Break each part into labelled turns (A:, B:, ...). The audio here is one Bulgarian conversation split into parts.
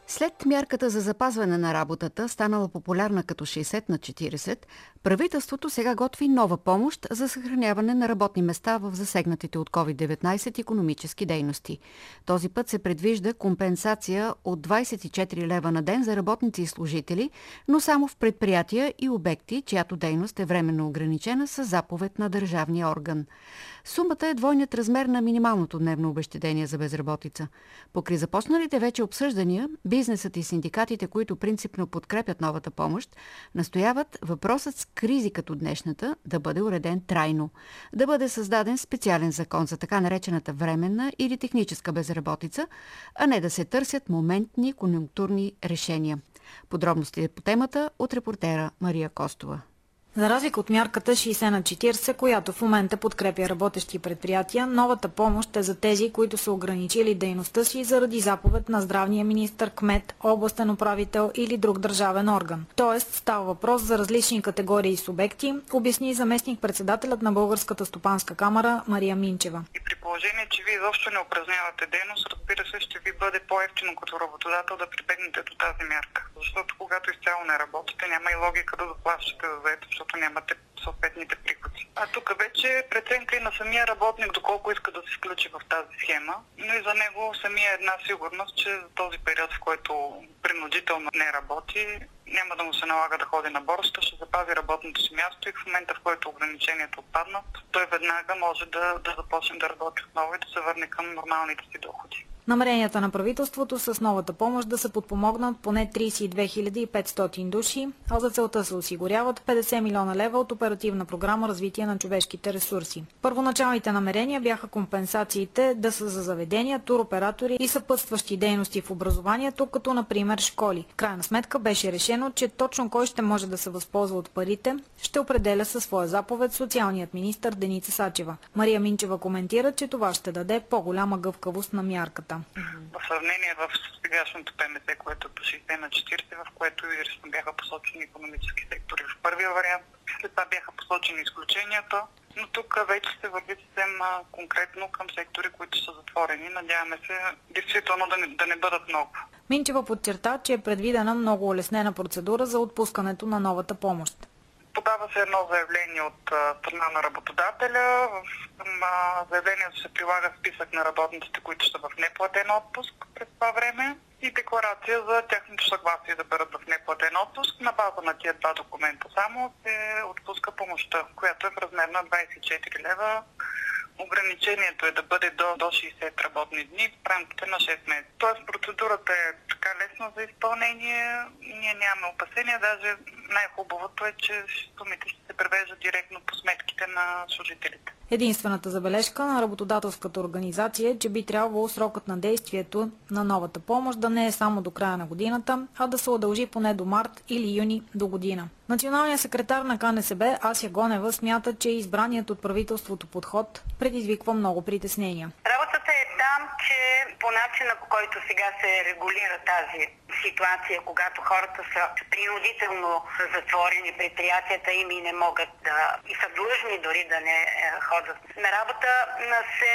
A: След мярката за запазване на работата, станала популярна като 60/40, правителството сега готви нова помощ за съхраняване на работни места в засегнатите от COVID-19 икономически дейности. Този път се предвижда компенсация от 24 лева на ден за работници и служители, но само в предприятия и обекти, чиято дейност е временно ограничена с заповед на държавния орган. Сумата е двойният размер на минималното дневно обезщетение за безработица. Покри започналите вече обсъждания, бизнесът и синдикатите, които принципно подкрепят новата помощ, настояват въпросът с кризи като днешната да бъде уреден трайно, да бъде създаден специален закон за така наречената временна или техническа безработица, а не да се търсят моментни конюнктурни решения. Подробности по темата от репортера Мария Костова.
B: За разлика от мярката 60/40, която в момента подкрепя работещи предприятия, новата помощ е за тези, които са ограничили дейността си заради заповед на здравния министър, кмет, областен управител или друг държавен орган. Тоест става въпрос за различни категории субекти, обясни заместник-председателят на Българската стопанска камара Мария Минчева.
C: И при положение, че вие изобщо не упражнявате дейност, разбира се, ще ви бъде по-евтино като работодател да прибегнете до тази мярка. Защото когато изцяло не работите, няма и логика да заплащате за заетост, защото нямате съответните приходи. А тук вече преценка и на самия работник, доколко иска да се включи в тази схема, но и за него самия една сигурност, че за този период, в който принудително не работи, няма да му се налага да ходи на борсата, ще запази работното си място и в момента, в който ограниченията отпаднат, той веднага може да започне да работи отново и да се върне към нормалните си доходи.
B: Намеренията на правителството с новата помощ да се подпомогнат поне 32 500 души, а за целта се осигуряват 50 милиона лева от оперативна програма развитие на човешките ресурси. Първоначалните намерения бяха компенсациите да са за заведения, туроператори и съпътстващи дейности в образованието, като например школи. В крайна сметка беше решено, че точно кой ще може да се възползва от парите, ще определя със своя заповед социалният министър Деница Сачева. Мария Минчева коментира, че това ще даде по-голяма гъвкавост на мярката.
C: В сравнение в сегашното ПМС, което е по 60/40, в което изрично бяха посочени икономически сектори в първия вариант, след това бяха посочени изключенията, но тук вече се върви съвсем конкретно към сектори, които са затворени. Надяваме се действително да не бъдат много.
B: Минчева подчерта, че е предвидена много улеснена процедура за отпускането на новата помощ.
C: Подава се едно заявление от страна на работодателя. В заявлението се прилага списък на работниците, които са в неплатен отпуск през това време и декларация за тяхното съгласие да бъдат в неплатен отпуск. На база на тия два документа само се отпуска помощта, която е в размер на 24 лева. Ограничението е да бъде до 60 работни дни в рамките на 6 месеца. Тоест процедурата е така лесна за изпълнение. Ние нямаме опасения. Даже най-хубавото е, че сумите ще се превеждат директно по сметките на служителите.
B: Единствената забележка на работодателската организация е, че би трябвало срокът на действието на новата помощ да не е само до края на годината, а да се удължи поне до март или юни до година. Националният секретар на КНСБ Ася Гонева смята, че избраният от правителството подход предизвиква много притеснения.
D: Работата е там, че по начина, по който сега се регулира тази ситуация, когато хората са принудително затворени, предприятията им и не могат и са длъжни дори да не ходят на работа, се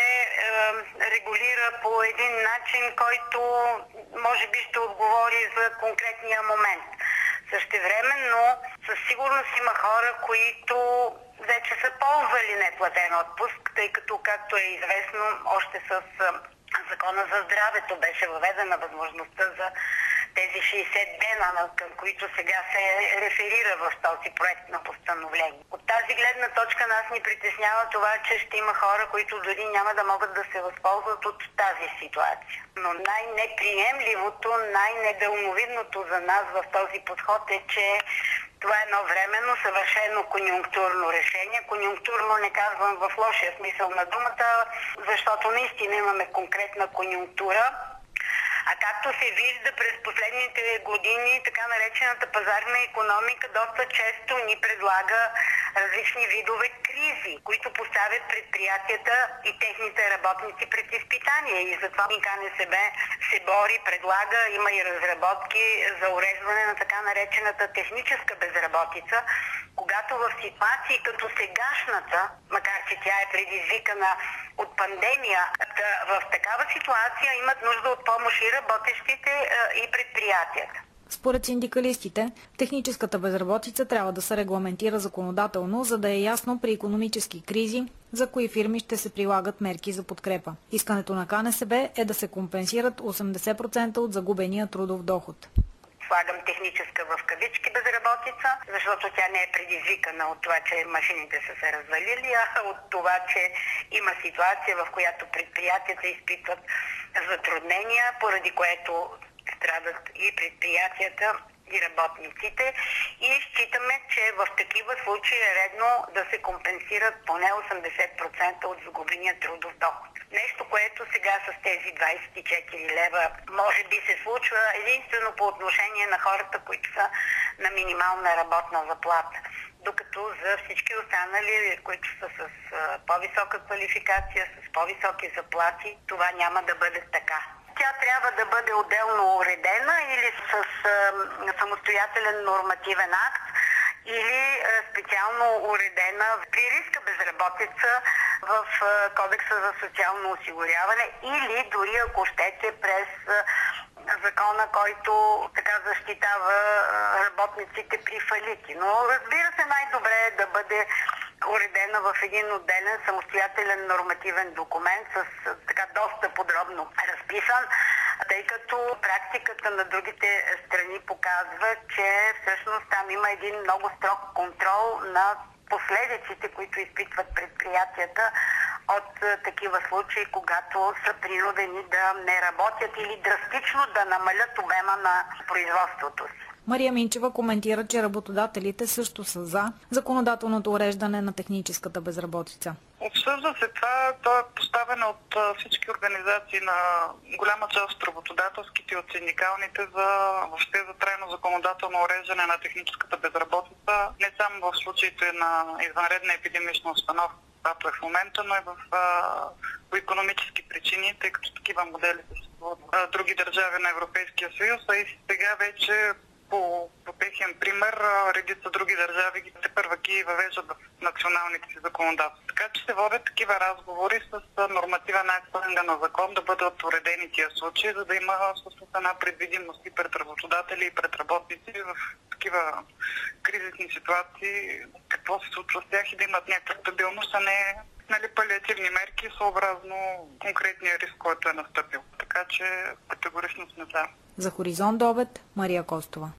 D: регулира по един начин, който може би ще отговори за конкретния момент. Същевременно със сигурност има хора, които вече са ползвали неплатен отпуск, тъй като, както е известно, още с Закона за здравето беше въведена възможността за тези 60 дена, към които сега се реферира в този проект на постановление. От тази гледна точка нас ни притеснява това, че ще има хора, които дори няма да могат да се възползват от тази ситуация. Но най-неприемливото, най-недалновидното за нас в този подход е, че това е едно временно, съвършено конюнктурно решение. Конюнктурно не казвам в лошия смисъл на думата, защото наистина имаме конкретна конюнктура. А както се вижда през последните години, така наречената пазарна икономика доста често ни предлага различни видове кризи, които поставят предприятията и техните работници пред изпитания. И затова КНСБ се бори, предлага, има и разработки за уреждане на така наречената техническа безработица, когато в ситуации като сегашната, макар че тя е предизвикана от пандемия, в такава ситуация имат нужда от помощ и работещите и предприятията.
B: Според синдикалистите, техническата безработица трябва да се регламентира законодателно, за да е ясно при икономически кризи за кои фирми ще се прилагат мерки за подкрепа. Искането на КНСБ е да се компенсират 80% от загубения трудов доход.
D: Слагам техническа в кавички безработица, защото тя не е предизвикана от това, че машините са се развалили, а от това, че има ситуация, в която предприятията изпитват затруднения, поради което страдат и предприятията, и работниците, и считаме, че в такива случаи е редно да се компенсират поне 80% от загубения трудов доход. Нещо, което сега с тези 24 лева може би се случва единствено по отношение на хората, които са на минимална работна заплата. Докато за всички останали, които са с по-висока квалификация, с по-високи заплати, това няма да бъде така. Тя трябва да бъде отделно уредена или с самостоятелен нормативен акт, или специално уредена при риска безработица в Кодекса за социално осигуряване, или дори ако щете през закона, който така защитава работниците при фалити. Но разбира се, най-добре е да бъде уредена в един отделен самостоятелен нормативен документ с така доста подробно разписан, тъй като практиката на другите страни показва, че всъщност там има един много строг контрол на последиците, които изпитват предприятията от такива случаи, когато са принудени да не работят или драстично да намалят обема на производството си.
B: Мария Минчева коментира, че работодателите също са за законодателното уреждане на техническата безработица.
C: Обсъжда се това. То е поставено от всички организации на голяма част от работодателските и от синдикалните въобще за трайно законодателно уреждане на техническата безработица, не само в случаите на извънредна епидемична установка, която е в момента, но и по икономически причини, тъй като такива модели съществуват в други държави на Европейския съюз, а и сега вече по техен пример, редица други държави тепърва ги въвеждат в националните си законодателства. Така че се водят такива разговори с нормативен акт на закон да бъдат уредени тия случаи, за да има една предвидимост и пред работодатели и пред работници в такива кризисни ситуации, какво се случва с тях и да имат някаква стабилност, а не палиативни мерки съобразно конкретния риск, който е настъпил. Така че категорично сме за.
B: За Хоризонт до обед, Мария Костова.